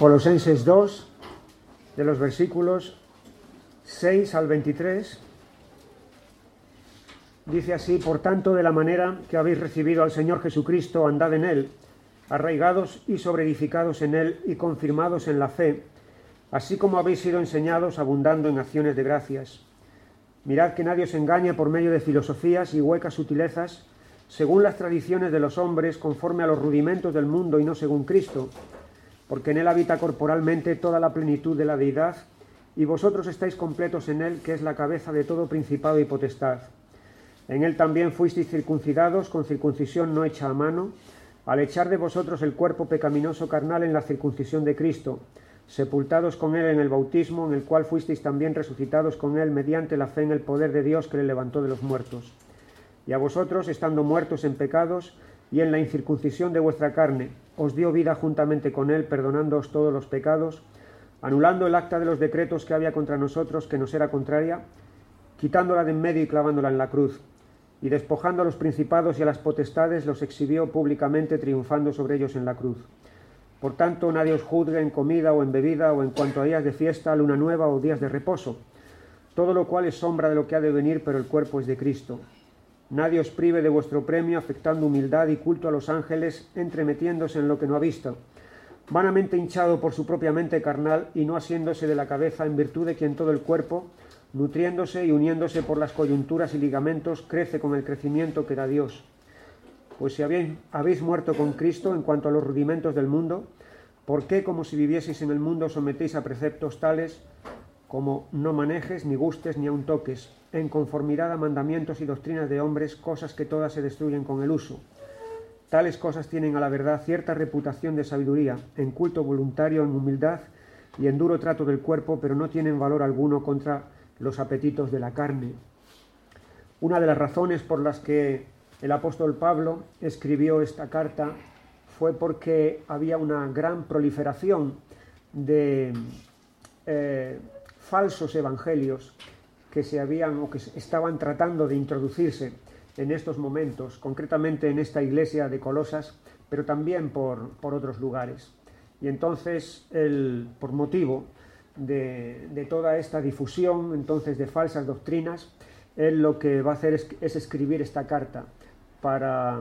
Colosenses 2, de los versículos 6 al 23, dice así: por tanto, de la manera que habéis recibido al Señor Jesucristo, andad en Él, arraigados y sobreedificados en Él y confirmados en la fe, así como habéis sido enseñados, abundando en acciones de gracias. Mirad que nadie os engañe por medio de filosofías y huecas sutilezas, según las tradiciones de los hombres, conforme a los rudimentos del mundo y no según Cristo, porque en Él habita corporalmente toda la plenitud de la deidad, y vosotros estáis completos en Él, que es la cabeza de todo principado y potestad. En Él también fuisteis circuncidados con circuncisión no hecha a mano, al echar de vosotros el cuerpo pecaminoso carnal en la circuncisión de Cristo, sepultados con Él en el bautismo, en el cual fuisteis también resucitados con Él mediante la fe en el poder de Dios que le levantó de los muertos. Y a vosotros, estando muertos en pecados y en la incircuncisión de vuestra carne, os dio vida juntamente con Él, perdonándoos todos los pecados, anulando el acta de los decretos que había contra nosotros, que nos era contraria, quitándola de en medio y clavándola en la cruz. Y despojando a los principados y a las potestades, los exhibió públicamente, triunfando sobre ellos en la cruz. Por tanto, nadie os juzgue en comida o en bebida, o en cuanto a días de fiesta, luna nueva o días de reposo, todo lo cual es sombra de lo que ha de venir, pero el cuerpo es de Cristo. Nadie os prive de vuestro premio, afectando humildad y culto a los ángeles, entremetiéndose en lo que no ha visto, vanamente hinchado por su propia mente carnal, y no asiéndose de la cabeza, en virtud de quien todo el cuerpo, nutriéndose y uniéndose por las coyunturas y ligamentos, crece con el crecimiento que da Dios. Pues si habéis muerto con Cristo en cuanto a los rudimentos del mundo, ¿por qué, como si vivieseis en el mundo, sometéis a preceptos tales como no manejes, ni gustes, ni aun toques, en conformidad a mandamientos y doctrinas de hombres, cosas que todas se destruyen con el uso? Tales cosas tienen a la verdad cierta reputación de sabiduría, en culto voluntario, en humildad y en duro trato del cuerpo, pero no tienen valor alguno contra los apetitos de la carne. Una de las razones por las que el apóstol Pablo escribió esta carta fue porque había una gran proliferación de falsos evangelios que se habían o que estaban tratando de introducirse en estos momentos, concretamente en esta iglesia de Colosas, pero también por otros lugares. Y entonces, por motivo de toda esta difusión entonces de falsas doctrinas, él lo que va a hacer es escribir esta carta para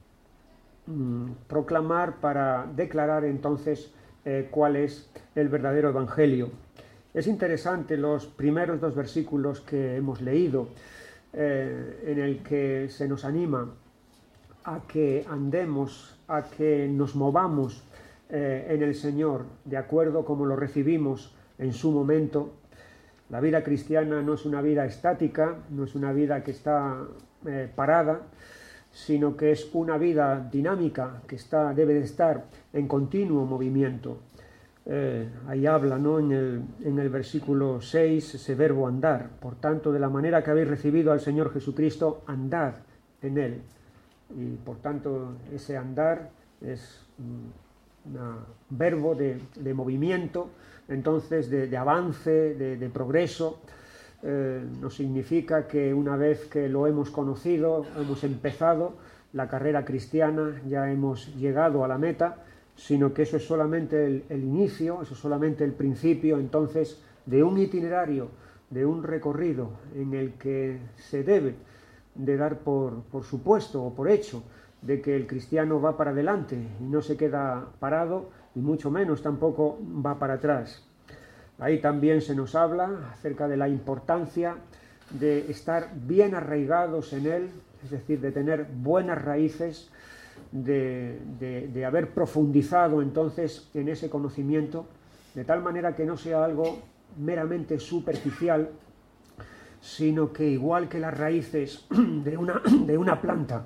proclamar, para declarar entonces cuál es el verdadero evangelio. Es interesante los primeros dos versículos que hemos leído, en el que se nos anima a que andemos, a que nos movamos en el Señor, de acuerdo como lo recibimos en su momento. La vida cristiana no es una vida estática, no es una vida que está parada, sino que es una vida dinámica que debe de estar en continuo movimiento. Ahí habla, ¿no?, en el versículo 6, ese verbo andar. Por tanto, de la manera que habéis recibido al Señor Jesucristo, andad en Él. Y por tanto, ese andar es un verbo de movimiento, entonces de avance, de progreso. No significa que una vez que lo hemos conocido, hemos empezado la carrera cristiana, ya hemos llegado a la meta, sino que eso es solamente el inicio, eso es solamente el principio, entonces, de un itinerario, de un recorrido en el que se debe de dar por supuesto o por hecho de que el cristiano va para adelante y no se queda parado, y mucho menos tampoco va para atrás. Ahí también se nos habla acerca de la importancia de estar bien arraigados en Él, es decir, de tener buenas raíces, de haber profundizado entonces en ese conocimiento, de tal manera que no sea algo meramente superficial, sino que igual que las raíces de una planta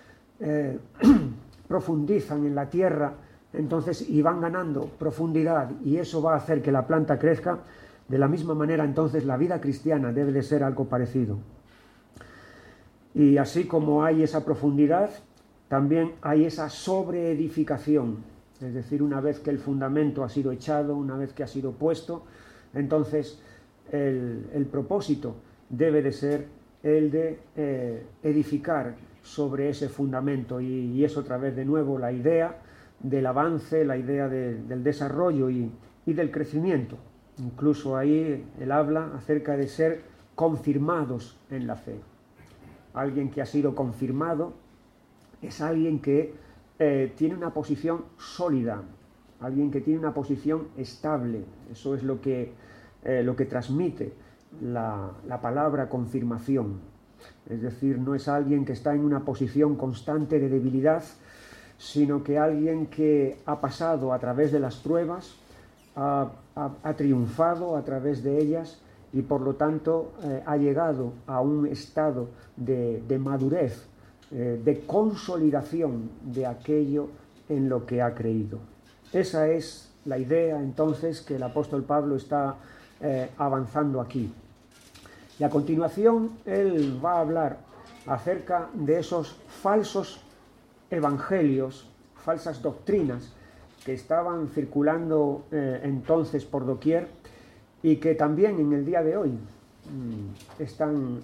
profundizan en la tierra, entonces, y van ganando profundidad, y eso va a hacer que la planta crezca, de la misma manera entonces la vida cristiana debe de ser algo parecido. Y así como hay esa profundidad, también hay esa sobreedificación, es decir, una vez que el fundamento ha sido echado, una vez que ha sido puesto, entonces el propósito debe de ser el de edificar sobre ese fundamento, y es otra vez de nuevo la idea del avance, la idea del desarrollo y del crecimiento. Incluso ahí él habla acerca de ser confirmados en la fe. Alguien que ha sido confirmado es alguien que tiene una posición sólida, alguien que tiene una posición estable. Eso es lo que transmite la palabra confirmación. Es decir, no es alguien que está en una posición constante de debilidad, sino que alguien que ha pasado a través de las pruebas, ha triunfado a través de ellas y por lo tanto ha llegado a un estado de madurez, de consolidación de aquello en lo que ha creído. Esa es la idea entonces que el apóstol Pablo está avanzando aquí. Y a continuación él va a hablar acerca de esos falsos evangelios, falsas doctrinas que estaban circulando entonces por doquier y que también en el día de hoy están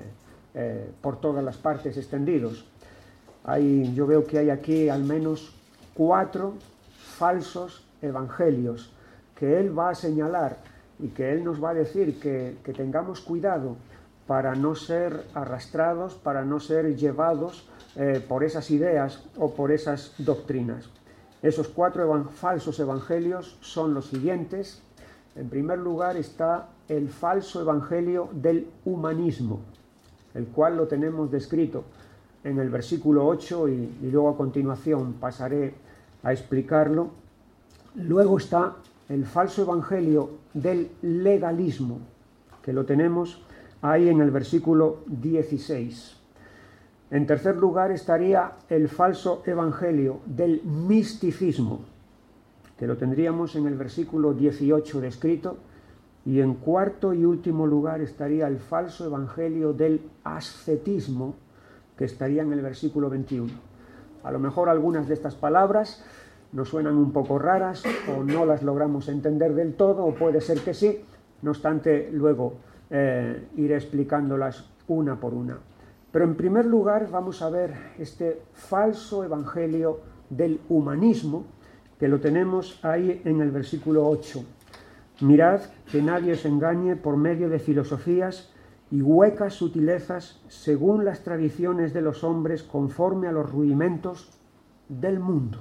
por todas las partes extendidos. Yo veo que hay aquí al menos 4 falsos evangelios que él va a señalar y que él nos va a decir que tengamos cuidado para no ser arrastrados, para no ser llevados por esas ideas o por esas doctrinas. Esos 4 falsos evangelios son los siguientes. En primer lugar está el falso evangelio del humanismo, el cual lo tenemos descrito en el versículo 8 y luego a continuación pasaré a explicarlo. Luego está el falso evangelio del legalismo, que lo tenemos ahí en el versículo 16. En tercer lugar estaría el falso evangelio del misticismo, que lo tendríamos en el versículo 18 descrito. Y en cuarto y último lugar estaría el falso evangelio del ascetismo, que estaría en el versículo 21. A lo mejor algunas de estas palabras nos suenan un poco raras o no las logramos entender del todo, o puede ser que sí. No obstante, luego iré explicándolas una por una. Pero en primer lugar vamos a ver este falso evangelio del humanismo, que lo tenemos ahí en el versículo 8. Mirad que nadie os engañe por medio de filosofías y huecas sutilezas según las tradiciones de los hombres conforme a los rudimentos del mundo.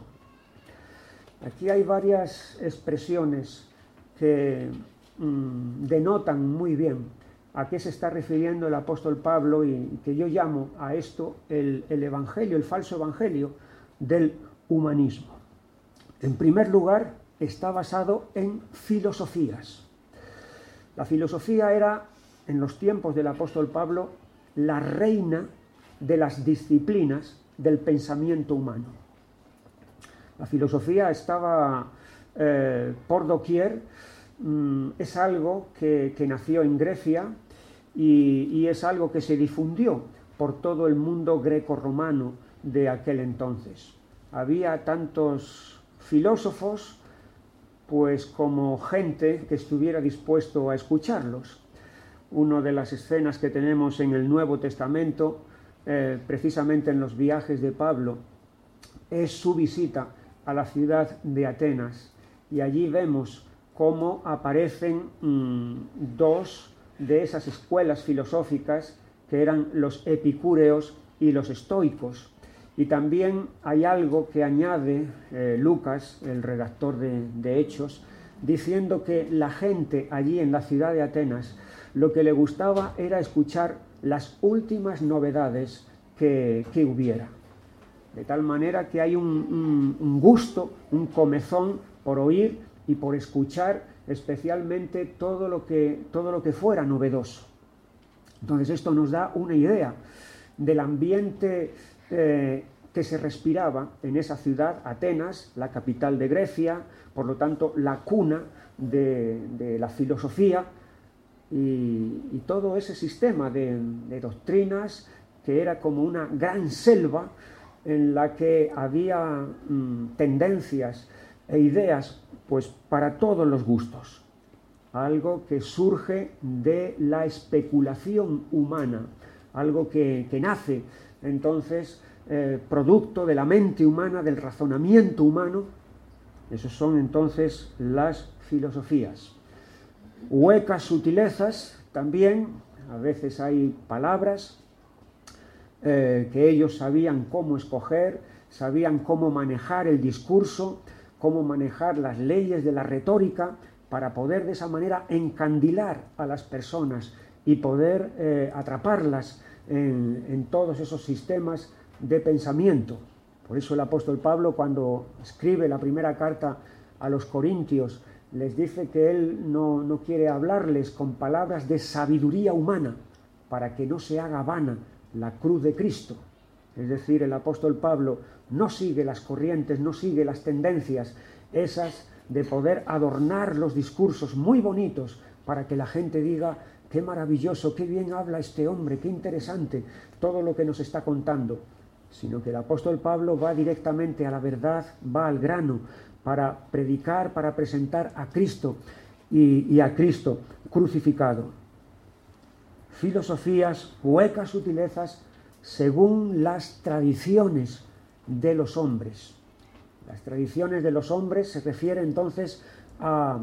Aquí hay varias expresiones que denotan muy bien a qué se está refiriendo el apóstol Pablo y que yo llamo a esto el evangelio, el falso evangelio del humanismo. En primer lugar, está basado en filosofías. La filosofía era, en los tiempos del apóstol Pablo, la reina de las disciplinas del pensamiento humano. La filosofía estaba por doquier, es algo que nació en Grecia y es algo que se difundió por todo el mundo greco-romano de aquel entonces. Había tantos filósofos pues como gente que estuviera dispuesto a escucharlos. Una de las escenas que tenemos en el Nuevo Testamento, precisamente en los viajes de Pablo, es su visita a la ciudad de Atenas. Y allí vemos cómo aparecen 2 de esas escuelas filosóficas que eran los epicúreos y los estoicos. Y también hay algo que añade Lucas, el redactor de Hechos, diciendo que la gente allí en la ciudad de Atenas lo que le gustaba era escuchar las últimas novedades que hubiera. De tal manera que hay un gusto, un comezón por oír y por escuchar especialmente todo lo que fuera novedoso. Entonces esto nos da una idea del ambiente que se respiraba en esa ciudad, Atenas, la capital de Grecia, por lo tanto la cuna de la filosofía y todo ese sistema de doctrinas que era como una gran selva en la que había tendencias e ideas pues para todos los gustos. Algo que surge de la especulación humana, algo que nace entonces producto de la mente humana, del razonamiento humano. Esos son entonces las filosofías. Huecas sutilezas también, a veces hay palabras que ellos sabían cómo escoger, sabían cómo manejar el discurso, cómo manejar las leyes de la retórica para poder de esa manera encandilar a las personas y poder atraparlas en todos esos sistemas de pensamiento. Por eso el apóstol Pablo, cuando escribe la primera carta a los Corintios, les dice que él no quiere hablarles con palabras de sabiduría humana para que no se haga vana la cruz de Cristo. Es decir, el apóstol Pablo no sigue las corrientes, no sigue las tendencias esas de poder adornar los discursos muy bonitos para que la gente diga: qué maravilloso, qué bien habla este hombre, qué interesante todo lo que nos está contando. Sino que el apóstol Pablo va directamente a la verdad, va al grano, para predicar, para presentar a Cristo y a Cristo crucificado. Filosofías, huecas sutilezas, según las tradiciones de los hombres. Las tradiciones de los hombres se refiere entonces a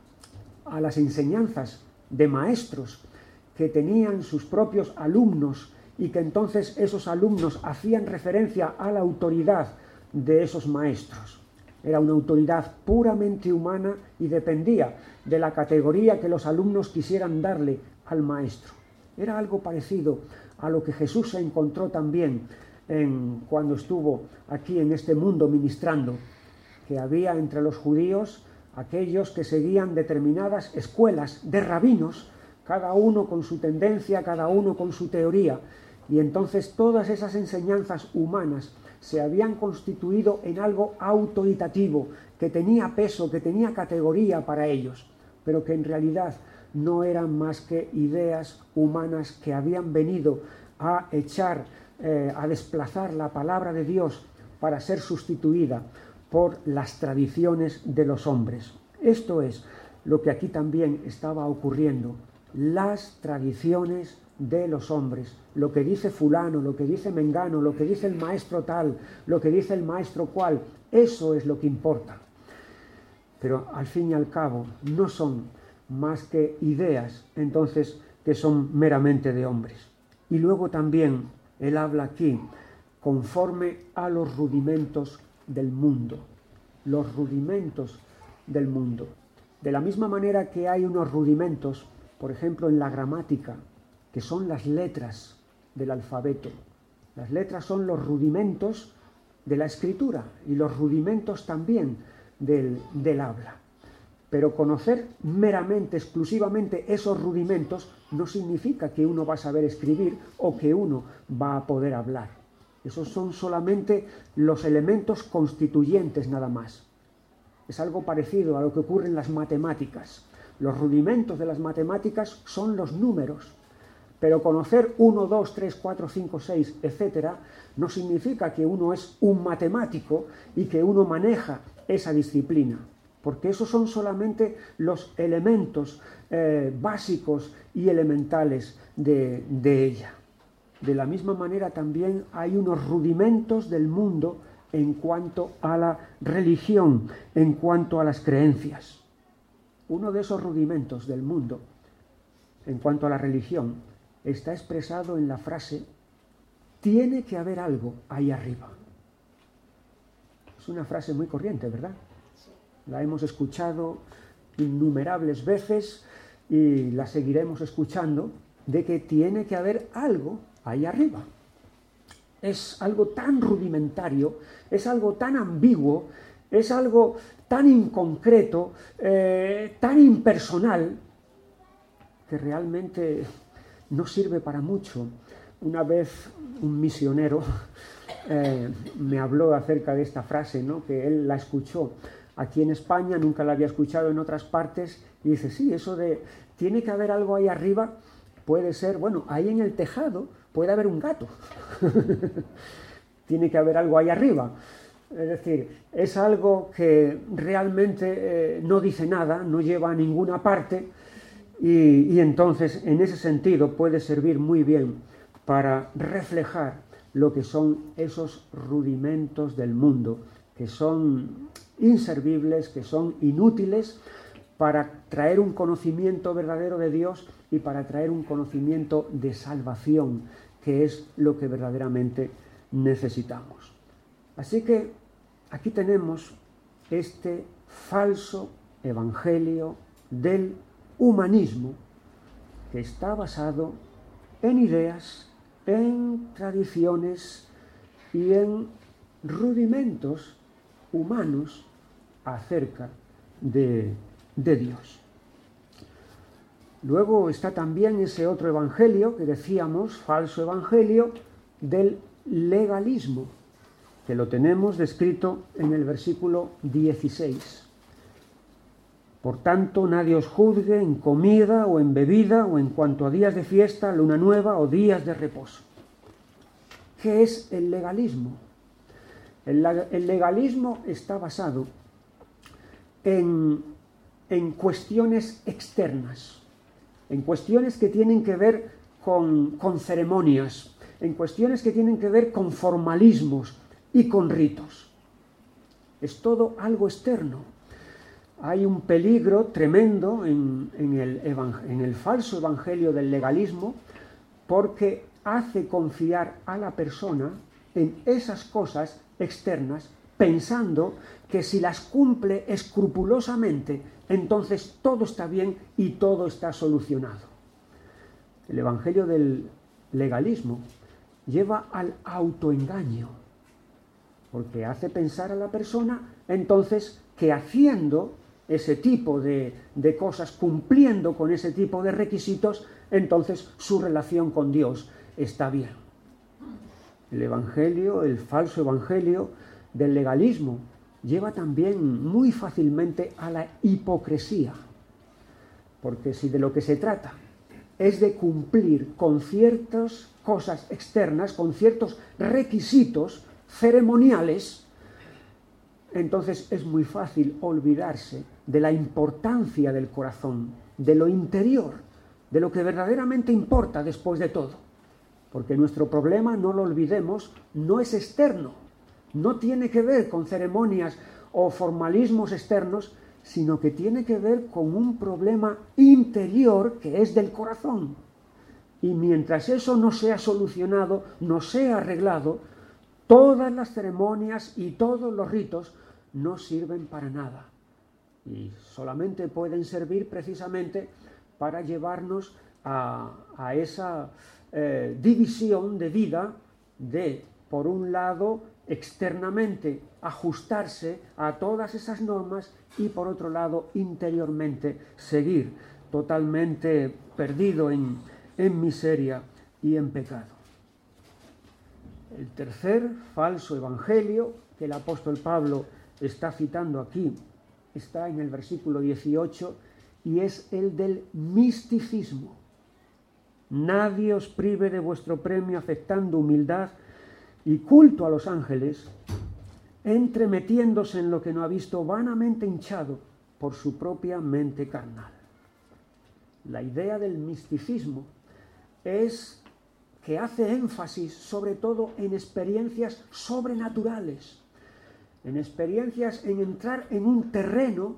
las enseñanzas de maestros que tenían sus propios alumnos y que entonces esos alumnos hacían referencia a la autoridad de esos maestros. Era una autoridad puramente humana y dependía de la categoría que los alumnos quisieran darle al maestro. Era algo parecido a lo que Jesús se encontró también cuando estuvo aquí en este mundo ministrando, que había entre los judíos aquellos que seguían determinadas escuelas de rabinos, cada uno con su tendencia, cada uno con su teoría, y entonces todas esas enseñanzas humanas se habían constituido en algo autoritativo, que tenía peso, que tenía categoría para ellos, pero que en realidad no eran más que ideas humanas que habían venido a echar, a desplazar la palabra de Dios para ser sustituida por las tradiciones de los hombres. Esto es lo que aquí también estaba ocurriendo, las tradiciones de los hombres, lo que dice fulano, lo que dice mengano, lo que dice el maestro tal, lo que dice el maestro cual, eso es lo que importa. Pero al fin y al cabo no son más que ideas, entonces, que son meramente de hombres. Y luego también él habla aquí conforme a los rudimentos del mundo, los rudimentos del mundo. De la misma manera que hay unos rudimentos, por ejemplo, en la gramática, que son las letras del alfabeto. Las letras son los rudimentos de la escritura y los rudimentos también del habla. Pero conocer meramente, exclusivamente esos rudimentos no significa que uno va a saber escribir o que uno va a poder hablar. Esos son solamente los elementos constituyentes nada más. Es algo parecido a lo que ocurre en las matemáticas. Los rudimentos de las matemáticas son los números. Pero conocer 1, 2, 3, 4, 5, 6, etcétera, no significa que uno es un matemático y que uno maneja esa disciplina, porque esos son solamente los elementos básicos y elementales de ella. De la misma manera también hay unos rudimentos del mundo en cuanto a la religión, en cuanto a las creencias. Uno de esos rudimentos del mundo en cuanto a la religión está expresado en la frase: tiene que haber algo ahí arriba. Es una frase muy corriente, ¿verdad? La hemos escuchado innumerables veces y la seguiremos escuchando, de que tiene que haber algo ahí arriba. Es algo tan rudimentario, es algo tan ambiguo, es algo tan inconcreto, tan impersonal, que realmente no sirve para mucho. Una vez un misionero me habló acerca de esta frase, ¿no? Que él la escuchó aquí en España, nunca la había escuchado en otras partes, y dice: sí, eso de tiene que haber algo ahí arriba, puede ser, bueno, ahí en el tejado puede haber un gato. Tiene que haber algo ahí arriba. Es decir, es algo que realmente no dice nada, no lleva a ninguna parte, y entonces en ese sentido puede servir muy bien para reflejar lo que son esos rudimentos del mundo, que son inservibles, que son inútiles para traer un conocimiento verdadero de Dios y para traer un conocimiento de salvación, que es lo que verdaderamente necesitamos. Así que aquí tenemos este falso evangelio del humanismo que está basado en ideas, en tradiciones y en rudimentos humanos acerca de Dios. Luego está también ese otro evangelio que decíamos, falso evangelio del legalismo, que lo tenemos descrito en el versículo 16. Por tanto, nadie os juzgue en comida o en bebida o en cuanto a días de fiesta, luna nueva o días de reposo. ¿Qué es el legalismo? El legalismo está basado en cuestiones externas, en cuestiones que tienen que ver con ceremonias, en cuestiones que tienen que ver con formalismos y con ritos. Es todo algo externo. Hay un peligro tremendo en el falso evangelio del legalismo, porque hace confiar a la persona en esas cosas externas, pensando que si las cumple escrupulosamente, entonces todo está bien y todo está solucionado. El evangelio del legalismo lleva al autoengaño, porque hace pensar a la persona entonces que haciendo ese tipo de cosas, cumpliendo con ese tipo de requisitos, entonces su relación con Dios está bien. El evangelio, el falso evangelio del legalismo, lleva también muy fácilmente a la hipocresía, porque si de lo que se trata es de cumplir con ciertas cosas externas, con ciertos requisitos ceremoniales, entonces es muy fácil olvidarse de la importancia del corazón, de lo interior, de lo que verdaderamente importa después de todo. Porque nuestro problema, no lo olvidemos, no es externo, no tiene que ver con ceremonias o formalismos externos, sino que tiene que ver con un problema interior que es del corazón. Y mientras eso no sea solucionado, no sea arreglado, todas las ceremonias y todos los ritos no sirven para nada. Y solamente pueden servir precisamente para llevarnos a esa división de vida de, por un lado, externamente ajustarse a todas esas normas y, por otro lado, interiormente seguir totalmente perdido en miseria y en pecado. El tercer falso evangelio que el apóstol Pablo está citando aquí está en el versículo 18 y es el del misticismo. Nadie os prive de vuestro premio afectando humildad y culto a los ángeles, entremetiéndose en lo que no ha visto, vanamente hinchado por su propia mente carnal. La idea del misticismo es que hace énfasis sobre todo en experiencias sobrenaturales, en experiencias, en entrar en un terreno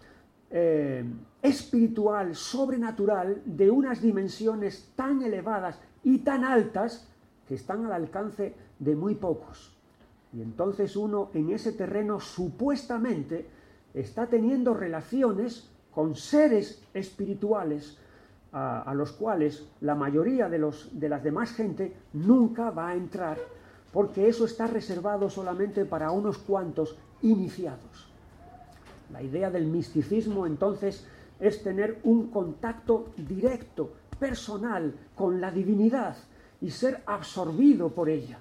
espiritual, sobrenatural, de unas dimensiones tan elevadas y tan altas que están al alcance de muy pocos. Y entonces uno en ese terreno supuestamente está teniendo relaciones con seres espirituales a los cuales la mayoría de las demás gente nunca va a entrar, porque eso está reservado solamente para unos cuantos iniciados. La idea del misticismo entonces es tener un contacto directo, personal, con la divinidad y ser absorbido por ella.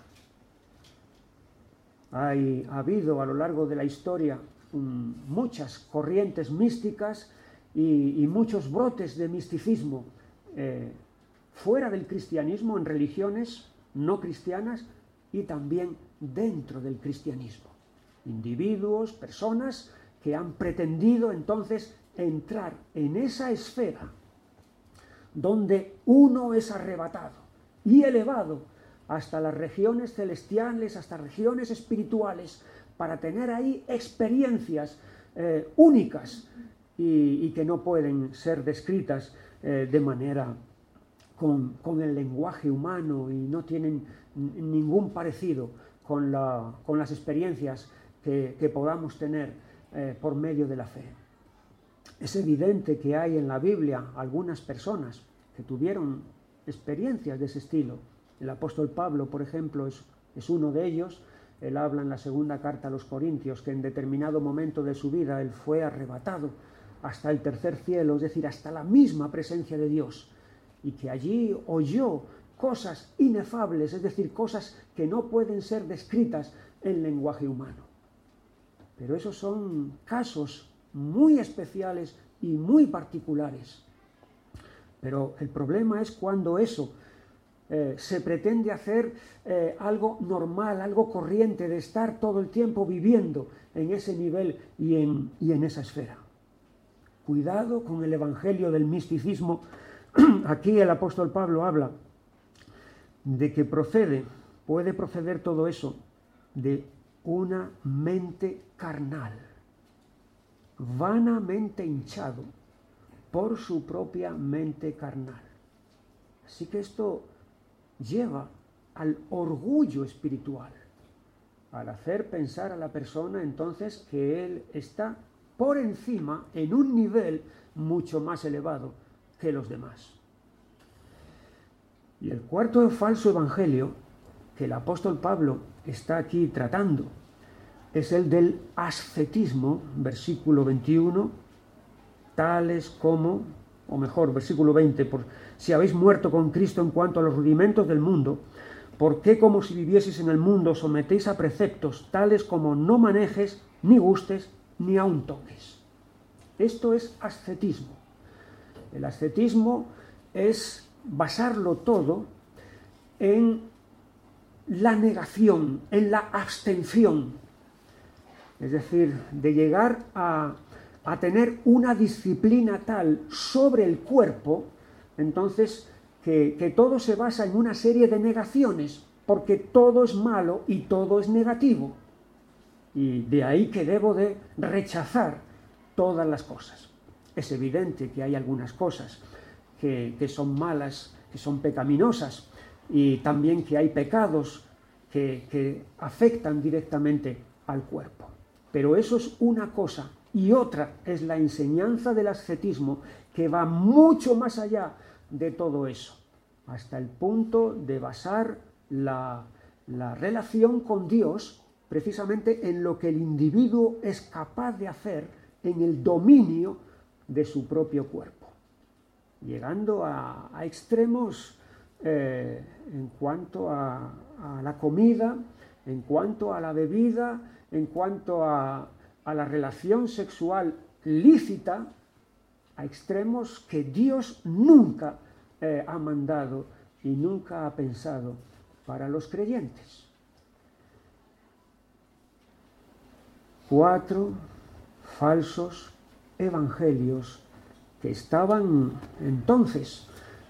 Ha habido a lo largo de la historia muchas corrientes místicas y muchos brotes de misticismo fuera del cristianismo, en religiones no cristianas y también dentro del cristianismo. Individuos, personas que han pretendido entonces entrar en esa esfera donde uno es arrebatado y elevado hasta las regiones celestiales, hasta regiones espirituales, para tener ahí experiencias únicas y que no pueden ser descritas de manera con el lenguaje humano y no tienen ningún parecido con las experiencias que podamos tener por medio de la fe. Es evidente que hay en la Biblia algunas personas que tuvieron experiencias de ese estilo. El apóstol Pablo, por ejemplo, es uno de ellos. Él habla en la segunda carta a los Corintios que en determinado momento de su vida él fue arrebatado hasta el tercer cielo, es decir, hasta la misma presencia de Dios, y que allí oyó cosas inefables, es decir, cosas que no pueden ser descritas en lenguaje humano. Pero esos son casos muy especiales y muy particulares. Pero el problema es cuando eso se pretende hacer algo normal, algo corriente, de estar todo el tiempo viviendo en ese nivel y en esa esfera. Cuidado con el evangelio del misticismo. Aquí el apóstol Pablo habla de que puede proceder todo eso de una mente carnal, vanamente hinchado por su propia mente carnal. Así que esto lleva al orgullo espiritual, al hacer pensar a la persona entonces que él está por encima, en un nivel mucho más elevado que los demás. Y el cuarto falso evangelio que el apóstol Pablo está aquí tratando es el del ascetismo, versículo 21, tales como, o mejor, versículo 20, si habéis muerto con Cristo en cuanto a los rudimentos del mundo, ¿por qué como si vivieseis en el mundo sometéis a preceptos tales como no manejes, ni gustes, ni aun toques? Esto es ascetismo. El ascetismo es basarlo todo en la negación, en la abstención. Es decir, de llegar a tener una disciplina tal sobre el cuerpo, entonces que todo se basa en una serie de negaciones, porque todo es malo y todo es negativo. Y de ahí que debo de rechazar todas las cosas. Es evidente que hay algunas cosas que son malas, que son pecaminosas, y también que hay pecados que afectan directamente al cuerpo. Pero eso es una cosa, y otra es la enseñanza del ascetismo, que va mucho más allá de todo eso, hasta el punto de basar la relación con Dios precisamente en lo que el individuo es capaz de hacer en el dominio de su propio cuerpo, llegando a extremos en cuanto a la comida, en cuanto a la bebida, en cuanto a la relación sexual lícita, a extremos que Dios nunca ha mandado y nunca ha pensado para los creyentes. 4 falsos evangelios que estaban entonces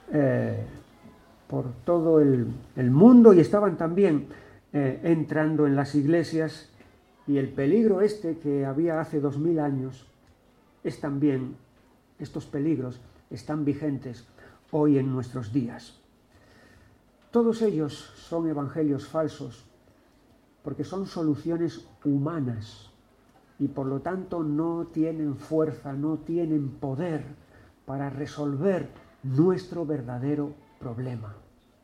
por todo el mundo y estaban también entrando en las iglesias, y el peligro que había hace 2000 años es también, estos peligros están vigentes hoy en nuestros días. Todos ellos son evangelios falsos porque son soluciones humanas y por lo tanto no tienen fuerza, no tienen poder para resolver nuestro verdadero problema.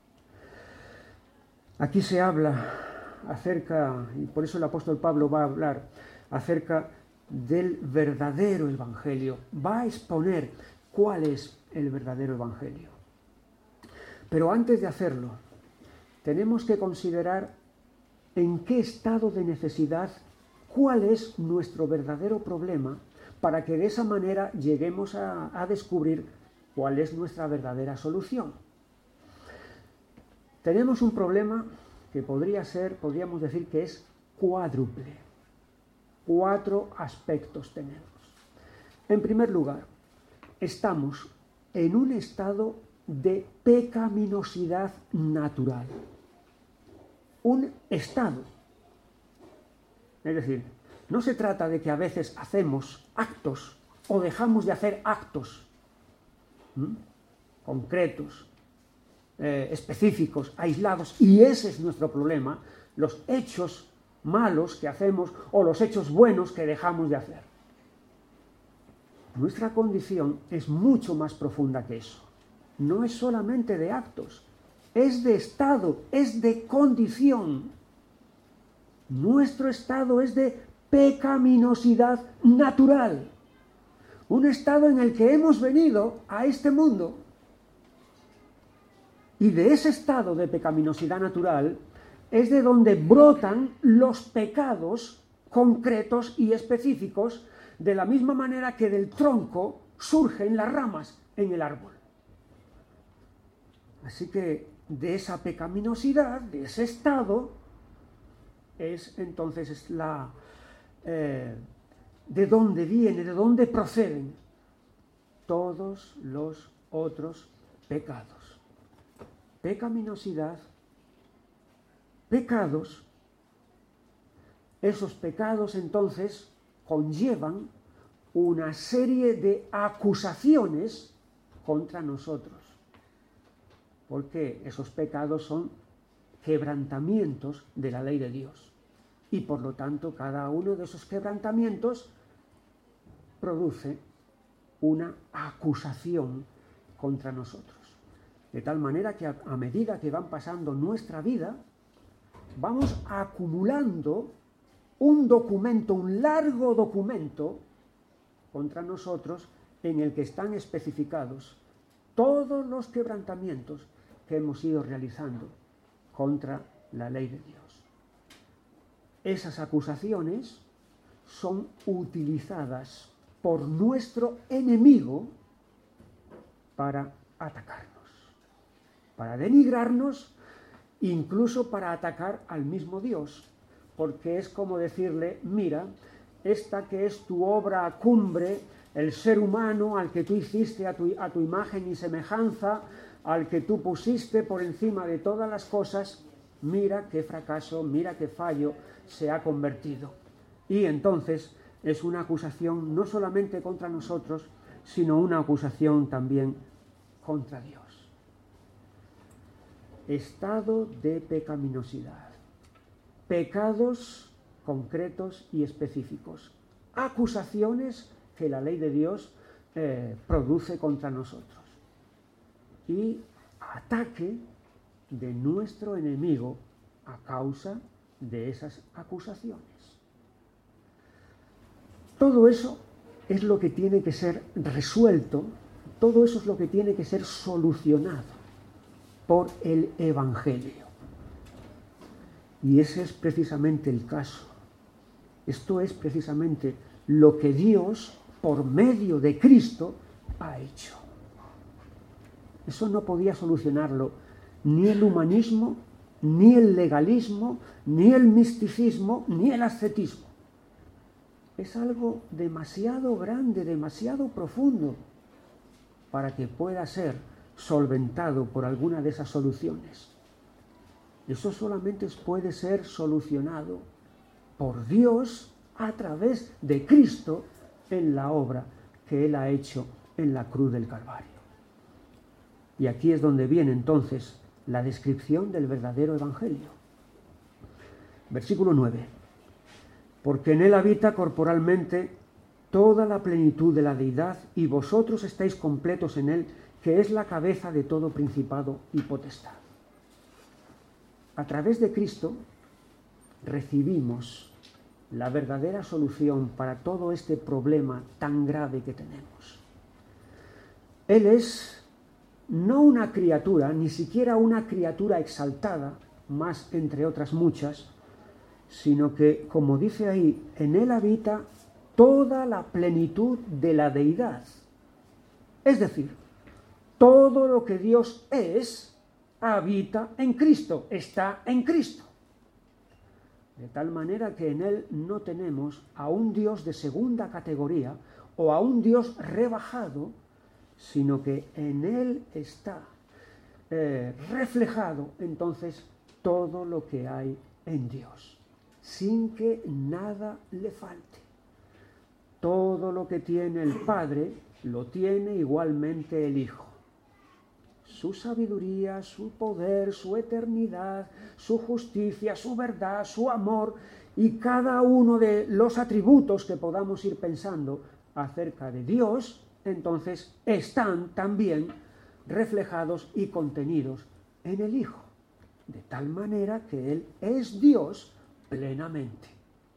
Aquí se habla acerca, y por eso el apóstol Pablo va a hablar acerca del verdadero evangelio, va a exponer cuál es el verdadero evangelio. Pero antes de hacerlo, tenemos que considerar en qué estado de necesidad, cuál es nuestro verdadero problema, para que de esa manera lleguemos a descubrir cuál es nuestra verdadera solución. Tenemos un problema que podríamos decir que es cuádruple. 4 aspectos tenemos. En primer lugar, estamos en un estado de pecaminosidad natural. un estado. Es decir, no se trata de que a veces hacemos actos o dejamos de hacer actos concretos, específicos, aislados, y ese es nuestro problema, los hechos malos que hacemos o los hechos buenos que dejamos de hacer. Nuestra condición es mucho más profunda que eso. No es solamente de actos, es de estado, es de condición. Nuestro estado es de pecaminosidad natural. Un estado en el que hemos venido a este mundo. Y de ese estado de pecaminosidad natural es de donde brotan los pecados concretos y específicos, de la misma manera que del tronco surgen las ramas en el árbol. Así que de esa pecaminosidad, de ese estado, es entonces de dónde viene, de dónde proceden todos los otros pecados. Pecaminosidad, pecados, esos pecados entonces conllevan una serie de acusaciones contra nosotros, porque esos pecados son quebrantamientos de la ley de Dios, y por lo tanto cada uno de esos quebrantamientos produce una acusación contra nosotros. De tal manera que a medida que van pasando nuestra vida, vamos acumulando un documento, un largo documento contra nosotros en el que están especificados todos los quebrantamientos que hemos ido realizando contra la ley de Dios. Esas acusaciones son utilizadas por nuestro enemigo para atacarnos, para denigrarnos, incluso para atacar al mismo Dios, porque es como decirle, mira, esta que es tu obra cumbre, el ser humano al que tú hiciste a tu imagen y semejanza, al que tú pusiste por encima de todas las cosas, mira qué fracaso, mira qué fallo se ha convertido. Y entonces es una acusación no solamente contra nosotros, sino una acusación también contra Dios. Estado de pecaminosidad. Pecados concretos y específicos. Acusaciones que la ley de Dios produce contra nosotros. Y ataque de nuestro enemigo a causa de esas acusaciones. Todo eso es lo que tiene que ser resuelto, todo eso es lo que tiene que ser solucionado por el Evangelio. Y ese es precisamente el caso. Esto es precisamente lo que Dios, por medio de Cristo, ha hecho. Eso no podía solucionarlo ni el humanismo, ni el legalismo, ni el misticismo, ni el ascetismo. Es algo demasiado grande, demasiado profundo, para que pueda ser solventado por alguna de esas soluciones. Eso solamente puede ser solucionado por Dios a través de Cristo en la obra que Él ha hecho en la cruz del Calvario. Y aquí es donde viene entonces la descripción del verdadero Evangelio. Versículo 9. Porque en Él habita corporalmente toda la plenitud de la deidad, y vosotros estáis completos en Él, que es la cabeza de todo principado y potestad. A través de Cristo recibimos la verdadera solución para todo este problema tan grave que tenemos. Él es no una criatura, ni siquiera una criatura exaltada, más entre otras muchas, sino que, como dice ahí, en Él habita toda la plenitud de la deidad. Es decir, todo lo que Dios es, habita en Cristo, está en Cristo. De tal manera que en Él no tenemos a un Dios de segunda categoría o a un Dios rebajado, sino que en Él está reflejado entonces todo lo que hay en Dios, sin que nada le falte. Todo lo que tiene el Padre lo tiene igualmente el Hijo. Su sabiduría, su poder, su eternidad, su justicia, su verdad, su amor y cada uno de los atributos que podamos ir pensando acerca de Dios, entonces están también reflejados y contenidos en el Hijo, de tal manera que Él es Dios plenamente.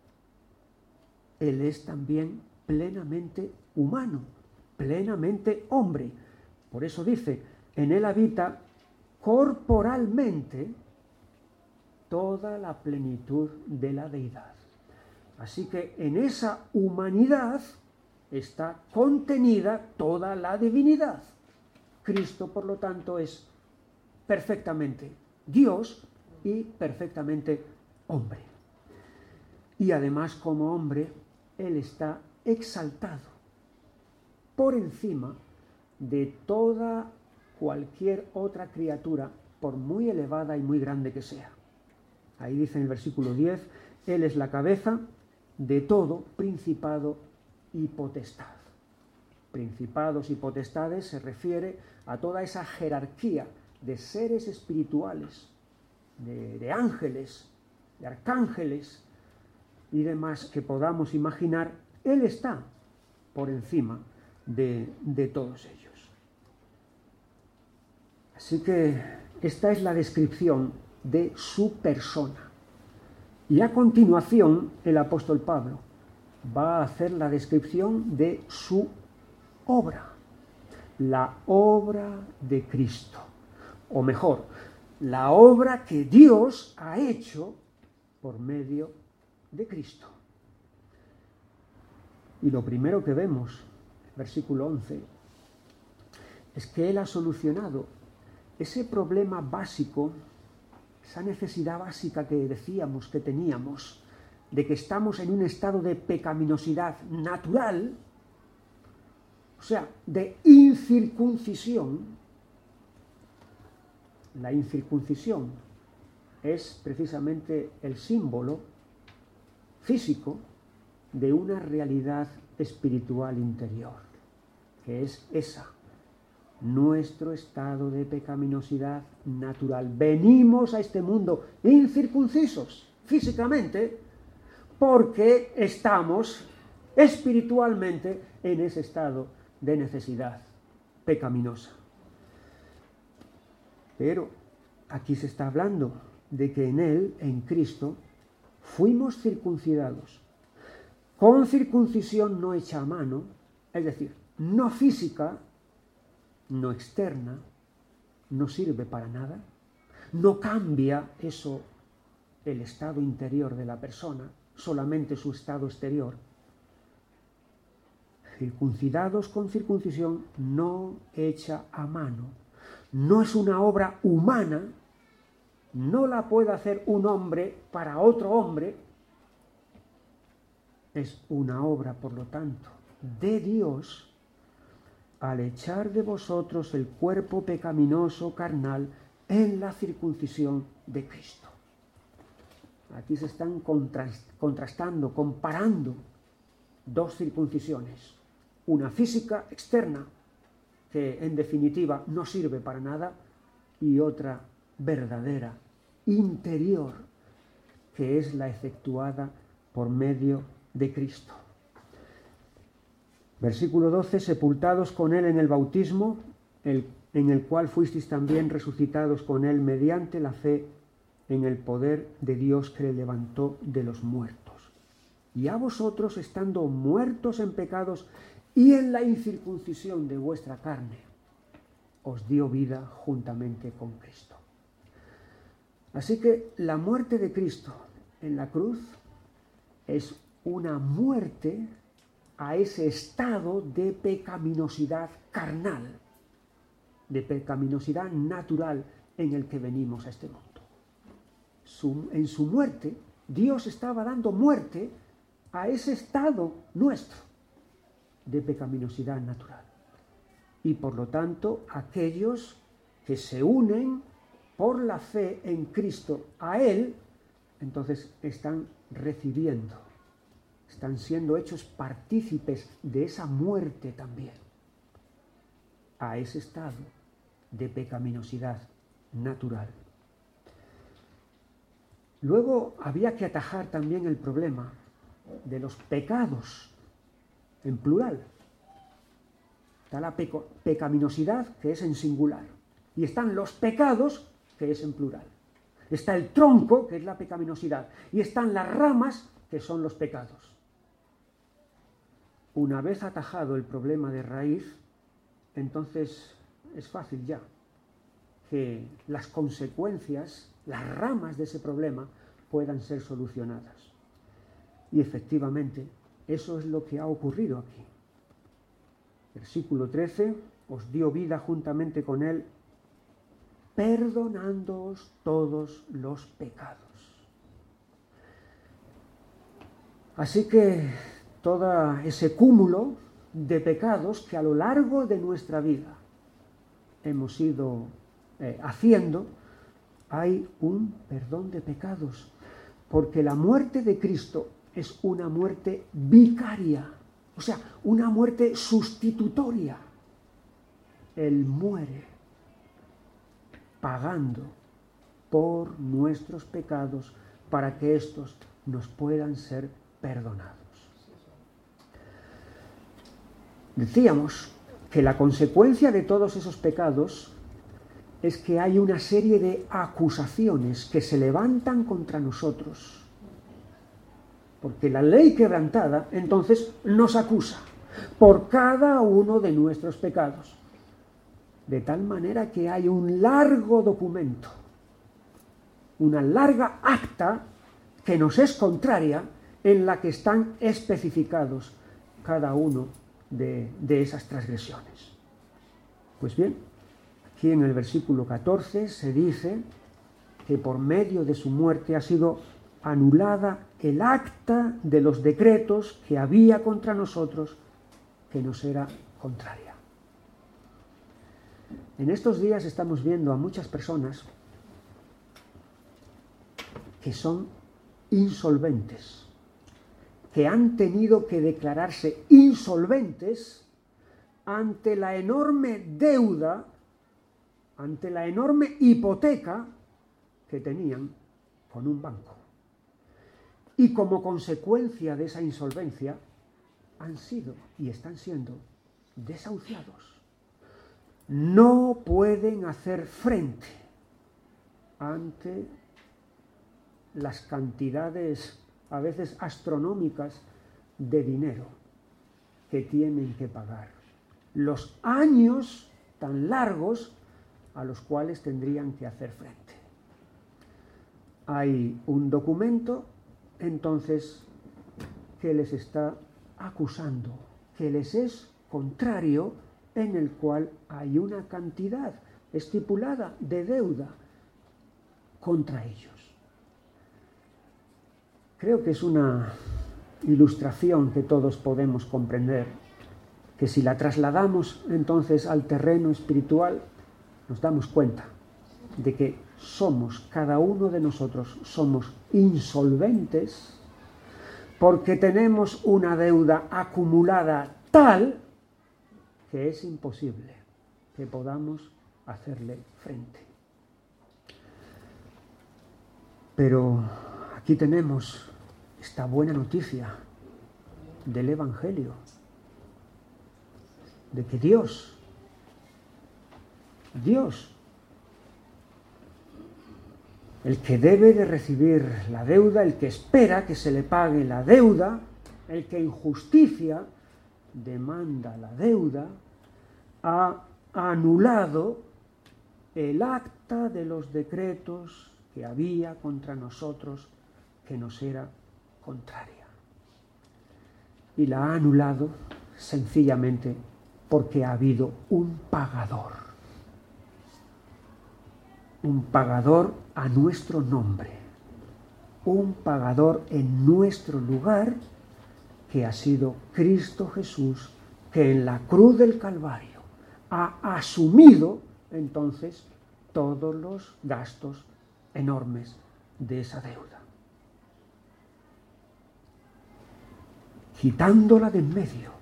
Él es también plenamente humano, plenamente hombre. Por eso dice, en Él habita corporalmente toda la plenitud de la deidad. Así que en esa humanidad está contenida toda la divinidad. Cristo, por lo tanto, es perfectamente Dios y perfectamente hombre. Y además, como hombre, Él está exaltado por encima de toda cualquier otra criatura, por muy elevada y muy grande que sea. Ahí dice en el versículo 10, Él es la cabeza de todo principado y potestad. Principados y potestades se refiere a toda esa jerarquía de seres espirituales, de ángeles, de arcángeles y demás que podamos imaginar. Él está por encima de todos ellos. Así que esta es la descripción de su persona. Y a continuación el apóstol Pablo va a hacer la descripción de su obra, la obra de Cristo, o mejor, la obra que Dios ha hecho por medio de Cristo. Y lo primero que vemos, versículo 11, es que Él ha solucionado ese problema básico, esa necesidad básica que decíamos que teníamos, de que estamos en un estado de pecaminosidad natural, o sea, de incircuncisión. La incircuncisión es precisamente el símbolo físico de una realidad espiritual interior, que es esa, nuestro estado de pecaminosidad natural. Venimos a este mundo incircuncisos físicamente porque estamos espiritualmente en ese estado de necesidad pecaminosa. Pero aquí se está hablando de que en Él, en Cristo, fuimos circuncidados con circuncisión no hecha a mano, es decir, no física, no externa, no sirve para nada, no cambia eso el estado interior de la persona, solamente su estado exterior. Circuncidados con circuncisión no hecha a mano. No es una obra humana, no la puede hacer un hombre para otro hombre, es una obra, por lo tanto, de Dios, al echar de vosotros el cuerpo pecaminoso carnal en la circuncisión de Cristo. Aquí se están contrastando, comparando dos circuncisiones, una física externa, que en definitiva no sirve para nada, y otra verdadera, interior, que es la efectuada por medio de Cristo. Versículo 12, sepultados con Él en el bautismo, en el cual fuisteis también resucitados con Él mediante la fe en el poder de Dios que le levantó de los muertos. Y a vosotros, estando muertos en pecados y en la incircuncisión de vuestra carne, os dio vida juntamente con Cristo. Así que la muerte de Cristo en la cruz es una muerte a ese estado de pecaminosidad carnal, de pecaminosidad natural en el que venimos a este mundo. En su muerte, Dios estaba dando muerte a ese estado nuestro de pecaminosidad natural. Y por lo tanto, aquellos que se unen por la fe en Cristo a Él, entonces están recibiendo, están siendo hechos partícipes de esa muerte también, a ese estado de pecaminosidad natural. Luego había que atajar también el problema de los pecados en plural. Está la pecaminosidad, que es en singular, y están los pecados, que es en plural. Está el tronco, que es la pecaminosidad, y están las ramas, que son los pecados. Una vez atajado el problema de raíz, entonces es fácil ya que las consecuencias, las ramas de ese problema puedan ser solucionadas. Y efectivamente, eso es lo que ha ocurrido aquí. Versículo 13, os dio vida juntamente con Él, perdonándoos todos los pecados. Así que todo ese cúmulo de pecados que a lo largo de nuestra vida hemos ido haciendo, hay un perdón de pecados, porque la muerte de Cristo es una muerte vicaria, o sea, una muerte sustitutoria. Él muere pagando por nuestros pecados para que estos nos puedan ser perdonados. Decíamos que la consecuencia de todos esos pecados es que hay una serie de acusaciones que se levantan contra nosotros. Porque la ley quebrantada, entonces, nos acusa por cada uno de nuestros pecados. De tal manera que hay un largo documento, una larga acta que nos es contraria, en la que están especificados cada uno de esas transgresiones. Pues bien, aquí en el versículo 14 se dice que por medio de su muerte ha sido anulada el acta de los decretos que había contra nosotros, que nos era contraria. En estos días estamos viendo a muchas personas que son insolventes, que han tenido que declararse insolventes ante la enorme deuda, ante la enorme hipoteca que tenían con un banco. Y como consecuencia de esa insolvencia han sido y están siendo desahuciados. No pueden hacer frente ante las cantidades a veces astronómicas de dinero que tienen que pagar, los años tan largos a los cuales tendrían que hacer frente. Hay un documento entonces que les está acusando, que les es contrario, en el cual hay una cantidad estipulada de deuda contra ellos. Creo que es una ilustración que todos podemos comprender, que si la trasladamos entonces al terreno espiritual, nos damos cuenta de que somos, cada uno de nosotros, somos insolventes porque tenemos una deuda acumulada tal que es imposible que podamos hacerle frente. Pero aquí tenemos esta buena noticia del Evangelio, de que Dios, el que debe de recibir la deuda, el que espera que se le pague la deuda, el que en justicia demanda la deuda, ha anulado el acta de los decretos que había contra nosotros, que nos era contraria. Y la ha anulado sencillamente porque ha habido un pagador a nuestro nombre, un pagador en nuestro lugar, que ha sido Cristo Jesús, que en la cruz del Calvario ha asumido entonces todos los gastos enormes de esa deuda. Quitándola de en medio.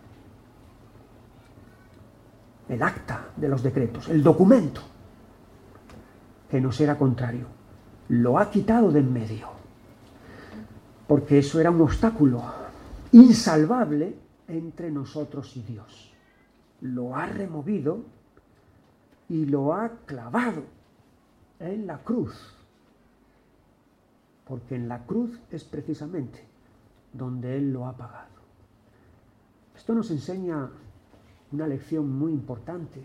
El acta de los decretos, el documento, que nos era contrario, lo ha quitado de en medio. Porque eso era un obstáculo insalvable entre nosotros y Dios. Lo ha removido y lo ha clavado en la cruz. Porque en la cruz es precisamente donde Él lo ha pagado. Esto nos enseña una lección muy importante.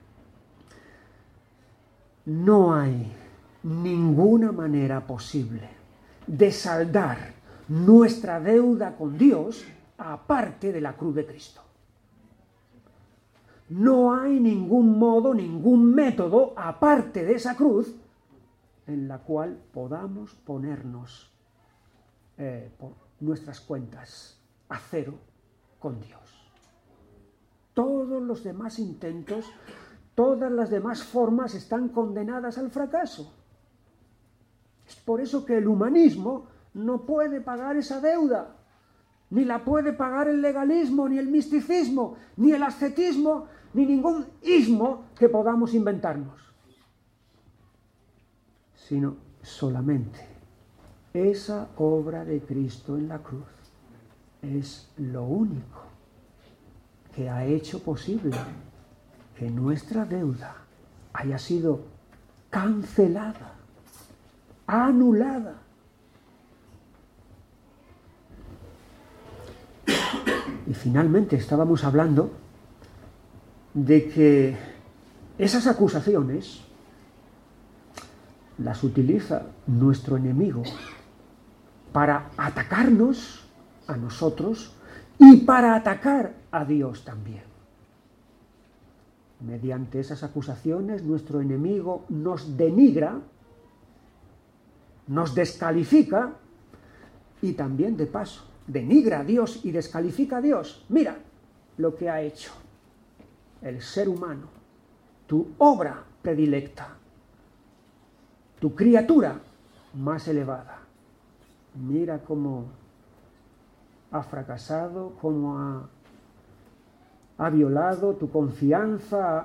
No hay ninguna manera posible de saldar nuestra deuda con Dios aparte de la cruz de Cristo. No hay ningún modo, ningún método aparte de esa cruz en la cual podamos ponernos nuestras cuentas a cero con Dios. Todos los demás intentos, todas las demás formas están condenadas al fracaso. Es por eso que el humanismo no puede pagar esa deuda, ni la puede pagar el legalismo, ni el misticismo, ni el ascetismo, ni ningún ismo que podamos inventarnos, sino solamente esa obra de Cristo en la cruz es lo único que ha hecho posible que nuestra deuda haya sido cancelada, anulada. Y finalmente estábamos hablando de que esas acusaciones las utiliza nuestro enemigo para atacarnos a nosotros y para atacar a Dios también. Mediante esas acusaciones nuestro enemigo nos denigra, nos descalifica y también de paso denigra a Dios y descalifica a Dios. Mira lo que ha hecho el ser humano, tu obra predilecta, tu criatura más elevada. Mira cómo ha fracasado, cómo ha violado tu confianza.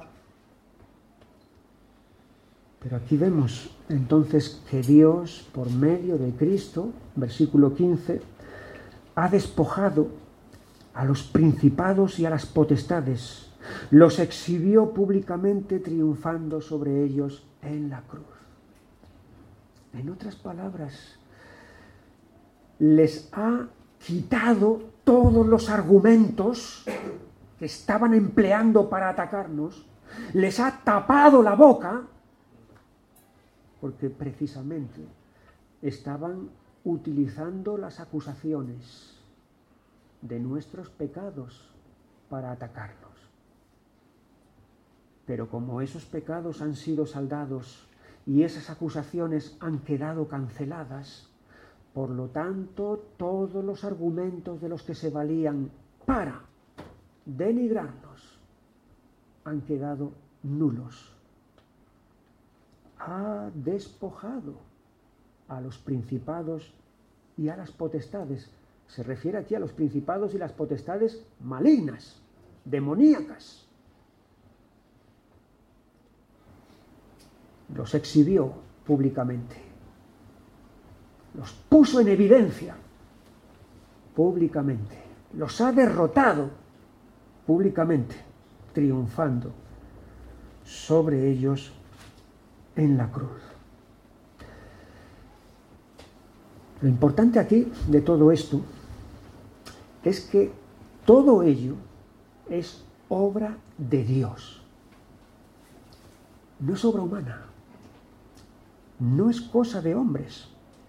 Pero aquí vemos entonces que Dios, por medio de Cristo, versículo 15, ha despojado a los principados y a las potestades, los exhibió públicamente triunfando sobre ellos en la cruz. En otras palabras, les ha quitado todos los argumentos que estaban empleando para atacarnos, les ha tapado la boca, porque precisamente estaban utilizando las acusaciones de nuestros pecados para atacarnos. Pero como esos pecados han sido saldados y esas acusaciones han quedado canceladas, por lo tanto, todos los argumentos de los que se valían para denigrarnos han quedado nulos. Ha despojado a los principados y a las potestades. Se refiere aquí a los principados y las potestades malignas, demoníacas. Los exhibió públicamente. Los puso en evidencia públicamente. Los ha derrotado públicamente, triunfando sobre ellos en la cruz. Lo importante aquí de todo esto es que todo ello es obra de Dios. No es obra humana. No es cosa de hombres.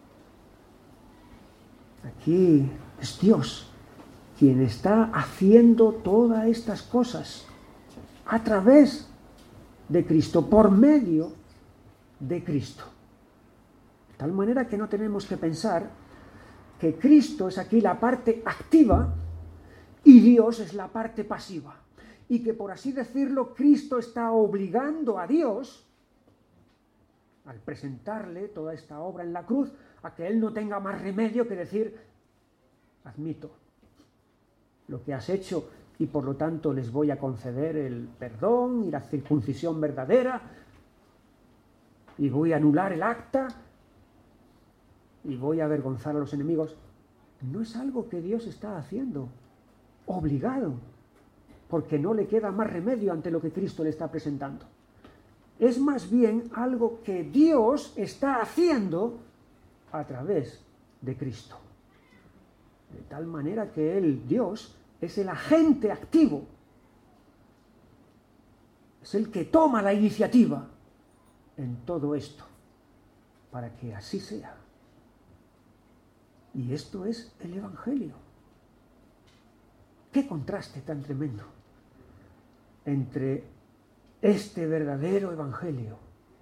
Aquí es Dios quien está haciendo todas estas cosas a través de Cristo, por medio de Cristo. De tal manera que no tenemos que pensar que Cristo es aquí la parte activa y Dios es la parte pasiva. Y que, por así decirlo, Cristo está obligando a Dios al presentarle toda esta obra en la cruz, a que él no tenga más remedio que decir: admito lo que has hecho y por lo tanto les voy a conceder el perdón y la circuncisión verdadera y voy a anular el acta y voy a avergonzar a los enemigos. No es algo que Dios está haciendo obligado, porque no le queda más remedio ante lo que Cristo le está presentando. Es más bien algo que Dios está haciendo a través de Cristo. De tal manera que Él, Dios, es el agente activo. Es el que toma la iniciativa en todo esto, para que así sea. Y esto es el Evangelio. ¡Qué contraste tan tremendo entre este verdadero Evangelio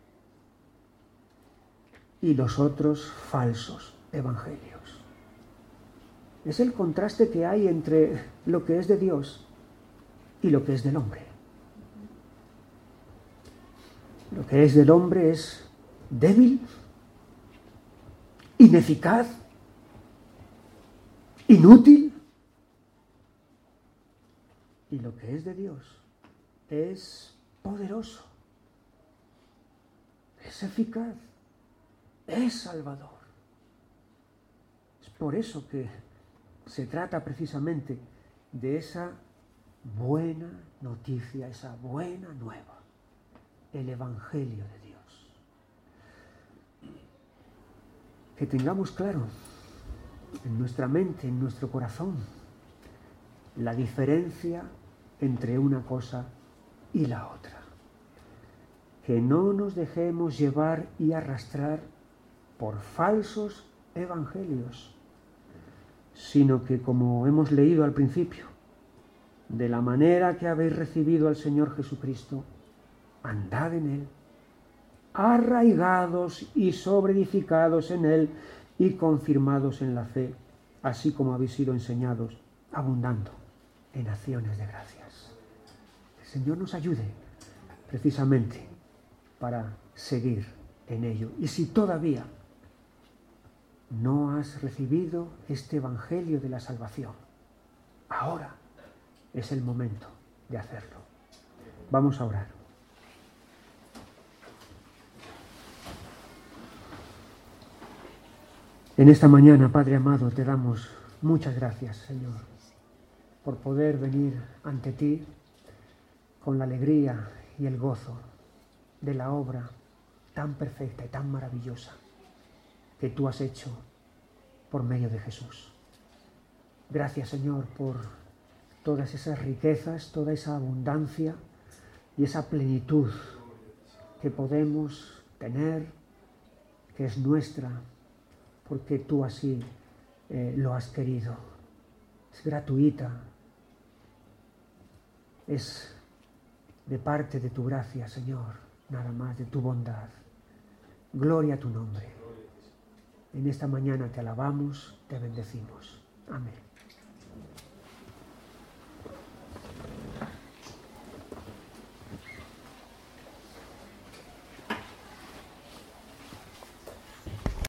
y los otros falsos evangelios! Es el contraste que hay entre lo que es de Dios y lo que es del hombre. Lo que es del hombre es débil, ineficaz, inútil. Y lo que es de Dios es poderoso, es eficaz, es salvador. Es por eso que se trata precisamente de esa buena noticia, esa buena nueva, el Evangelio de Dios. Que tengamos claro en nuestra mente, en nuestro corazón, la diferencia entre una cosa y la otra. Que no nos dejemos llevar y arrastrar por falsos evangelios, sino que, como hemos leído al principio, de la manera que habéis recibido al Señor Jesucristo, andad en Él, arraigados y sobreedificados en Él y confirmados en la fe, así como habéis sido enseñados, abundando en acciones de gracias. El Señor nos ayude precisamente para seguir en ello. Y si todavía no has recibido este Evangelio de la salvación, ahora es el momento de hacerlo. Vamos a orar. En esta mañana, Padre amado, te damos muchas gracias, Señor, por poder venir ante ti con la alegría y el gozo de la obra tan perfecta y tan maravillosa que tú has hecho por medio de Jesús. Gracias, Señor, por todas esas riquezas, toda esa abundancia y esa plenitud que podemos tener, que es nuestra, porque tú así lo has querido. Es gratuita, es de parte de tu gracia, Señor, nada más, de tu bondad. Gloria a tu nombre. En esta mañana te alabamos, te bendecimos. Amén.